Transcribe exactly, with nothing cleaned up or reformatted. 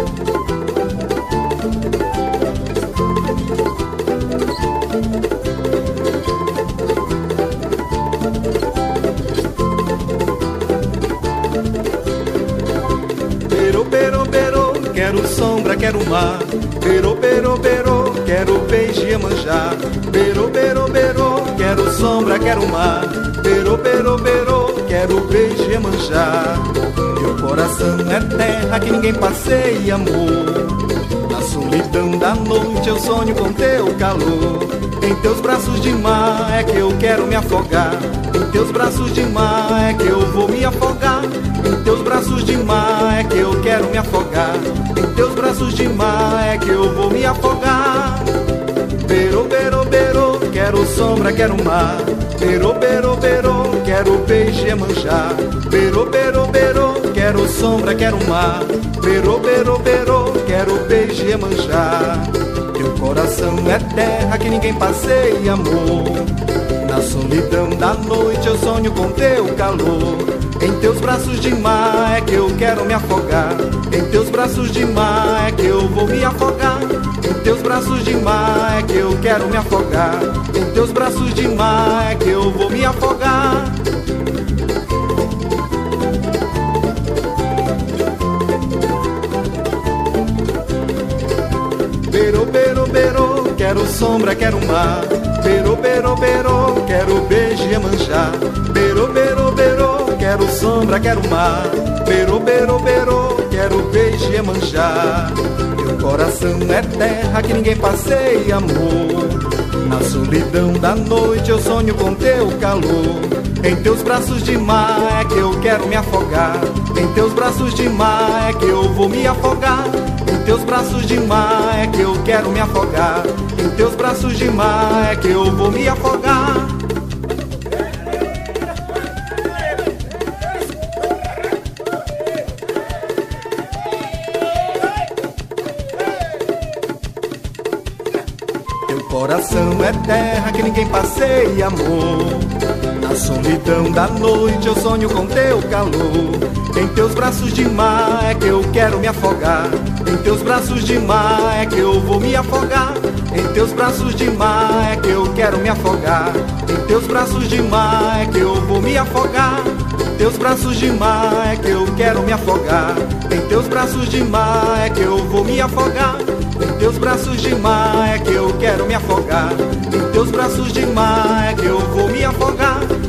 Quero sombra, quero mar. Berô, berô, berô, quero peixe e manjar. Berô, berô, berô, quero sombra, quero mar. Berô, berô, berô, quero peixe e manjar. Meu coração é terra que ninguém passeia, amor. Na solidão da noite eu sonho com teu calor. Em teus braços de mar é que eu quero me afogar. Em teus braços de mar é que eu vou me afogar. Em teus braços de mar é que eu quero me afogar. Em teus braços de mar é que eu vou me afogar. Berô, berô, berô, quero sombra, quero mar. Berô, berô, berô, quero peixe e manjar. Berô, berô, berô, quero sombra, quero mar. Berô, berô, berô, quero peixe e manjar. Teu coração é terra que ninguém passeia, amor. Na solidão da noite eu sonho com teu calor. Em teus braços de mar é que eu quero me afogar. Em teus braços de mar é que eu vou me afogar. Em teus braços de mar é que eu quero me afogar. Em teus braços de mar é que eu vou me afogar. Berô, berô, berô, quero sombra, quero mar. Berô, berô, berô, quero beijo e manjar. Berô, berô, berô, quero sombra, quero mar. Berô, berô, berô, quero beijo e manjar. Teu coração é terra que ninguém passeia, amor. Na solidão da noite eu sonho com teu calor. Em teus braços de mar é que eu quero me afogar. Em teus braços de mar é que eu vou me afogar. Em teus braços de mar é que eu quero me afogar. Em teus braços de mar é que eu vou me afogar. Teu coração é terra que ninguém passeia, amor. Na solidão da noite eu sonho com teu calor. Em teus braços de mar é que eu quero me afogar. Em teus braços de mar é que eu vou me afogar. Em teus braços de mar é que eu quero me afogar. Em teus braços de mar é que eu vou me afogar. Em teus braços de mar é que eu quero me afogar. Em teus braços de mar é que eu vou me afogar. Em teus braços de mar é que eu quero me afogar. Em teus braços de mar é que eu vou me afogar.